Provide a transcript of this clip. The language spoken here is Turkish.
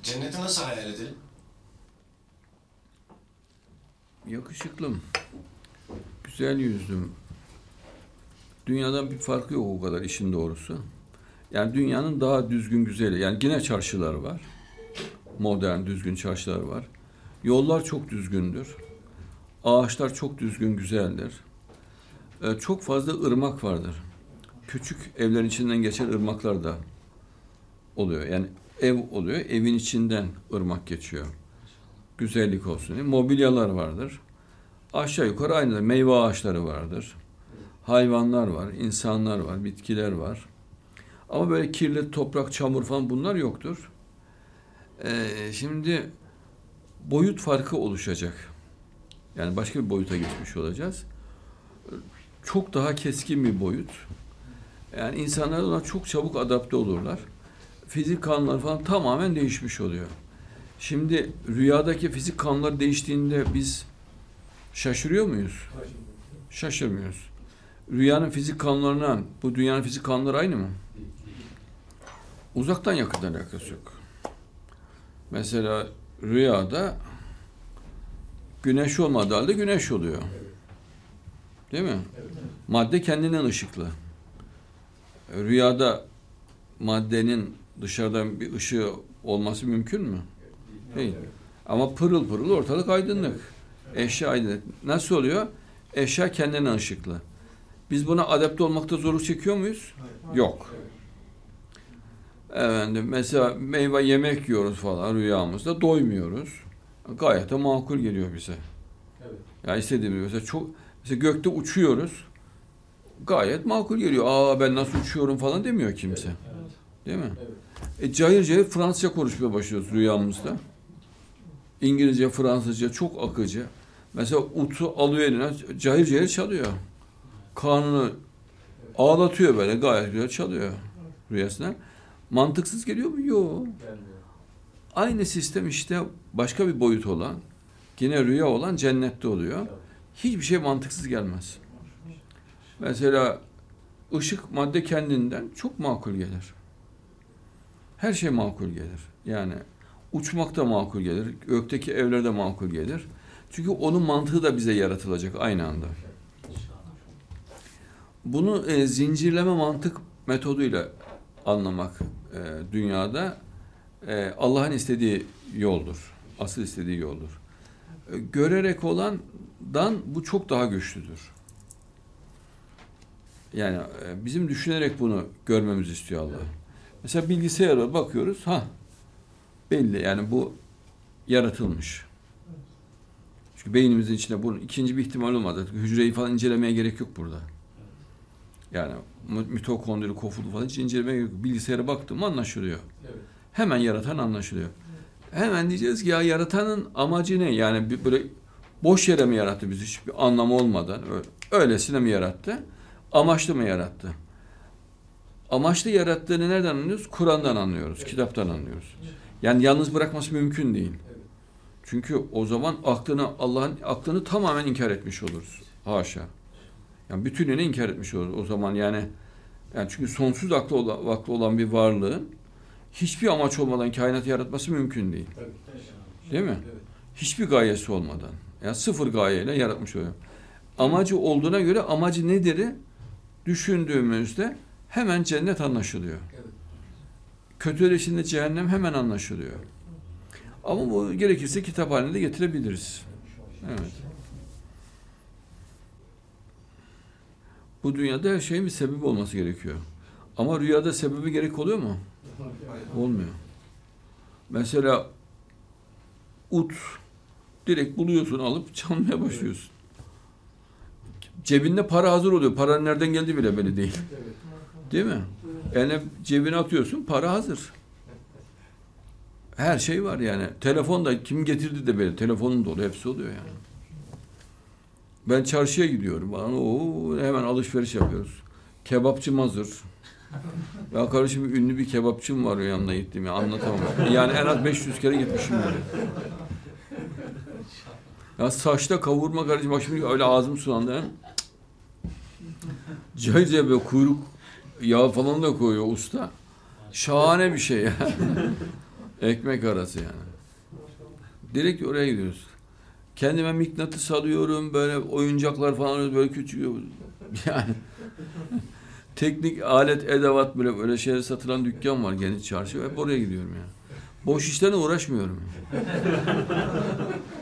Cenneti nasıl hayal edelim? Yakışıklım, güzel yüzlüm. Dünyadan bir farkı yok o kadar işin doğrusu. Yani dünyanın daha düzgün güzeli. Yani yine çarşılar var. Modern, düzgün çarşılar var. Yollar çok düzgündür. Ağaçlar çok düzgün, güzeldir. Çok fazla ırmak vardır. Küçük evlerin içinden geçen ırmaklar da oluyor. Yani ev oluyor, evin içinden ırmak geçiyor. Güzellik olsun diye. Mobilyalar vardır. Aşağı yukarı aynı. Meyve ağaçları vardır. Hayvanlar var, insanlar var, bitkiler var. Ama böyle kirli toprak, çamur falan bunlar yoktur. Şimdi boyut farkı oluşacak. Yani başka bir boyuta geçmiş olacağız. Çok daha keskin bir boyut. Yani insanlar ona çok çabuk adapte olurlar. Fizik kanunları falan tamamen değişmiş oluyor. Şimdi rüyadaki fizik kanunları değiştiğinde biz şaşırıyor muyuz? Şaşırmıyoruz. Rüyanın fizik kanunlarına, bu dünyanın fizik kanunları aynı mı? Uzaktan yakından alakası yok. Mesela rüyada güneş olmadığı halde güneş oluyor. Değil mi? Madde kendinden ışıklı. Rüyada maddenin dışarıdan bir ışığı olması mümkün mü? Değil. Ama pırıl pırıl ortalık aydınlık. Eşya aydınlık. Nasıl oluyor? Eşya kendinden ışıklı. Biz buna adapte olmakta zorluk çekiyor muyuz? Yok. Efendim, mesela meyve yemek yiyoruz falan rüyamızda doymuyoruz. Gayet de makul geliyor bize. Evet. Yani istediğimiz mesela gökte uçuyoruz. Gayet makul geliyor. Aa ben nasıl uçuyorum falan demiyor kimse. Evet. Değil mi? Evet. Cayır cayır Fransızca konuşmaya başlıyoruz rüyamızda. İngilizce, Fransızca çok akıcı. Mesela utu alıyor eline cayır cayır çalıyor. Karnını ağlatıyor böyle gayet güzel çalıyor rüyasına. Mantıksız geliyor mu? Yok. Aynı sistem işte başka bir boyut olan, yine rüya olan cennette oluyor. Hiçbir şey mantıksız gelmez. Mesela ışık madde kendinden çok makul gelir. Her şey makul gelir. Yani uçmak da makul gelir, gökteki evler de makul gelir. Çünkü onun mantığı da bize yaratılacak aynı anda. Bunu zincirleme mantık metoduyla anlamak dünyada Allah'ın istediği yoldur. Asıl istediği yoldur. Görerek olandan bu çok daha güçlüdür. Yani bizim düşünerek bunu görmemizi istiyor Allah. Mesela bilgisayara bakıyoruz. Belli yani bu yaratılmış. Çünkü beynimizin içinde bunun ikinci bir ihtimal olmadı. Hücreyi falan incelemeye gerek yok burada. Yani mitokondri, kofulu falan hiç incelemeye gerek yok. Bilgisayara baktım anlaşılıyor. Evet. Hemen yaratan anlaşılıyor. Evet. Hemen diyeceğiz ki ya yaratanın amacı ne? Yani böyle boş yere mi yarattı bizi hiçbir anlamı olmadan? Öylesine mi yarattı? Amaçlı mı yarattı? Amaçlı yarattığını nereden anlıyoruz? Kur'an'dan anlıyoruz, evet. Kitaptan anlıyoruz. Evet. Yani yalnız bırakması mümkün değil. Evet. Çünkü o zaman Allah'ın aklını tamamen inkar etmiş oluruz. Haşa. Yani bütününü inkar etmiş oluruz. O zaman yani çünkü sonsuz aklı olan bir varlığın hiçbir amaç olmadan kainatı yaratması mümkün değil. Değil mi? Evet. Hiçbir gayesi olmadan. Yani sıfır gayeyle yaratmış oluyor. Amacı olduğuna göre amacı nedir'i düşündüğümüzde hemen cennet anlaşılıyor. Evet. Kötüler içinde cehennem hemen anlaşılıyor. Ama bu gerekirse kitap haline de getirebiliriz. Evet. Bu dünyada her şeyin bir sebebi olması gerekiyor. Ama rüyada sebebi gerek oluyor mu? Olmuyor. Mesela ut direkt buluyorsun alıp çalmaya başlıyorsun. Cebinde para hazır oluyor. Paranın nereden geldiği bile belli değil. Değil mi? Yani cebine atıyorsun para hazır. Her şey var yani. Telefon da kim getirdi de belli. Telefonun dolu hepsi oluyor yani. Ben çarşıya gidiyorum. Hemen alışveriş yapıyoruz. Kebapçım hazır. Ya kardeşim ünlü bir kebapçım var yanına gittim ya anlatamam. Yani en az 500 kere gitmişim yani. Ya saçta kavurma kardeşim bak şimdi öyle ağzım sulandı. He? Cayca böyle kuyruk yağı falan da koyuyor usta. Şahane bir şey ya. Ekmek arası yani. Direkt oraya gidiyoruz. Kendime mıknatıs alıyorum, böyle oyuncaklar falan alıyoruz, böyle küçük. Yani teknik alet, edevat, böyle şeyler satılan dükkan var geniş çarşı. Hep oraya gidiyorum ya. Boş işlerle uğraşmıyorum.